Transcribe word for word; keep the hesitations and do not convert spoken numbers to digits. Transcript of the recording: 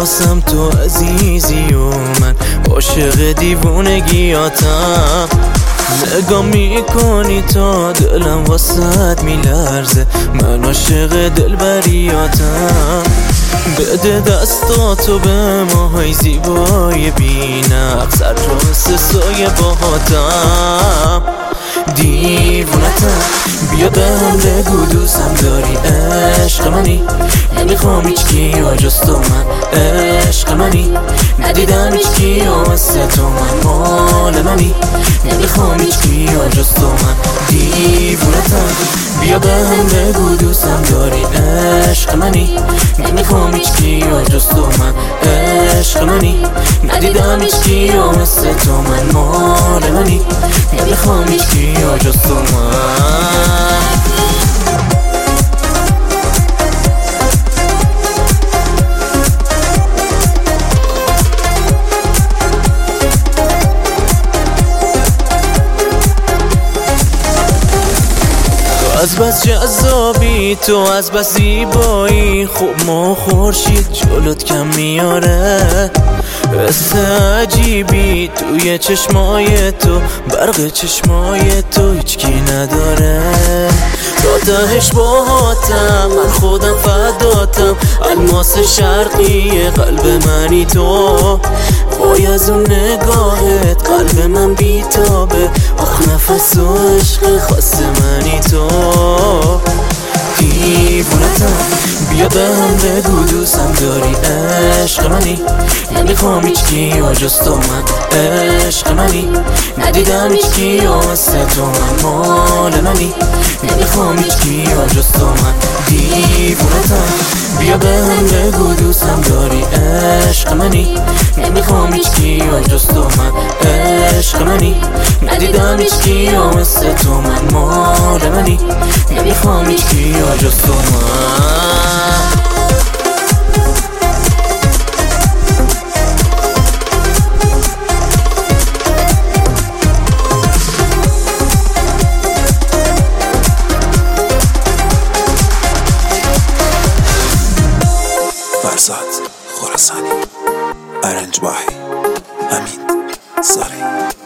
واسم تو عزیزی و من عاشق دیوونگیاتم. نگاه میکنی تا دلم واسط میلرزه، من عاشق دلبریاتم. بده دستاتو به ماهای زیبای بینم، سر راست سایه باهاتم. دیوونتم بیا به هم بگو دوستم داری، عشق منی نمیخوام هیچ کیو جز تو، من عشق منی ندیدم هیچ کیو مثل تو، من مال منی نمیخوام هیچ کیو جز تو، من دیوونتم بیا به هم بگو دوستم داری، عشق منی نمیخوام هیچ کیو جز تو، من عشق منی ندیدم هیچ کیو مثل تو، من مال منی نمیخوام هیچ کیو جز تو، من از بس جذابی تو، از بس زیبایی، خوب ما خورشید جلوت کم میاره. حس عجیبی توی چشمای تو، برق چشمای تو هیچکی نداره. تا تهش باهاتم من خودم فداتم، الماس شرقی قلب منی تو. وای از اون نگاهت قلب من بیتابه، آخ نفس و عشق خاص منی تو. دیوونتم بیا به هم بگو دوستم داری، عشق منی نمیخوام هیچ کیو جز تو، من عشق منی ندیدم هیچ کیو مثل تو، من مال منی نمیخوام هیچ کیو جز تو، من دیوونتم بیا به هم بگو دوستم داری، عشق منی نمیخوام هیچ کیو جز تو، من عشق منی ندیدم هیچ کیو مثل تو، من مال منی نمیخوام هیچ کیو جز تو، من فرزاد خراسانی، ارنج باهی، امین زاری.